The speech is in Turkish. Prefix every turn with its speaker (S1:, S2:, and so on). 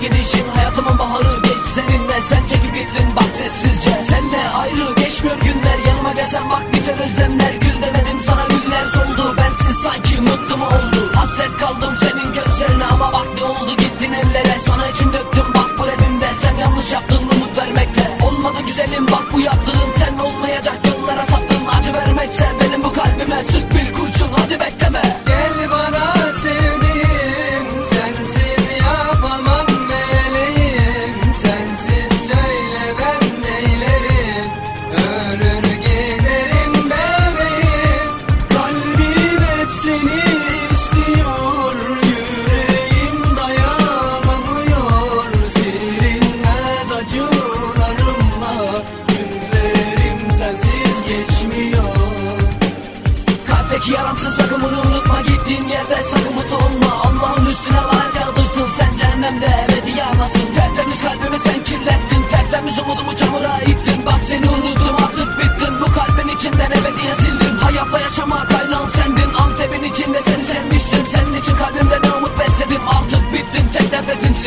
S1: gidişin hayatımın baharı geç seninle. Sen çekip gittin bak sessizce. Senle ayrı geçmiyor günler. Yanıma gelsen bak biter özlemler. Gül demedim sana güller soldu. Bensiz sanki mutlu mu oldu? Hasret kaldım senin gözlerine ama bak ne oldu gittin ellere. Sana içim döktüm bak bu evimde. Sen yanlış yaptın umut vermekle. Olmadı güzelim bak bu yaptığın. Sen olmayacak yollara saptın. Acı vermekse benim bu kalbime sık bir kurşun hadi bekleme.
S2: Gel bana sevdiğim, sensiz yapamam meleğim. Sensiz söyle ben neylerim, ölür giderim bebeğim.
S3: Kalbim hep seni istiyor, yüreğim dayanamıyor. Silinmez acılarımla günlerim sensiz geçmiyor.
S1: Kalpteki yaramsız sakımını unutma. Gittiğin yerde sakın mutlu olma. Allah'ın üstüne lanet yağdırsın. Sen cehennemde ebedi yanasın. Tertemiz kalbimi sen kirlettin. Tertemiz umudumu çamura ittin. Bak seni unuttum artık bittin. Bu kalbin içinden ebediye sildim. Hayatta yaşama kaynağım sendin. Antep'in içinde seni sevmiştim. Senin için kalbimde ne umut besledim. Artık bittin tek nefretimsin.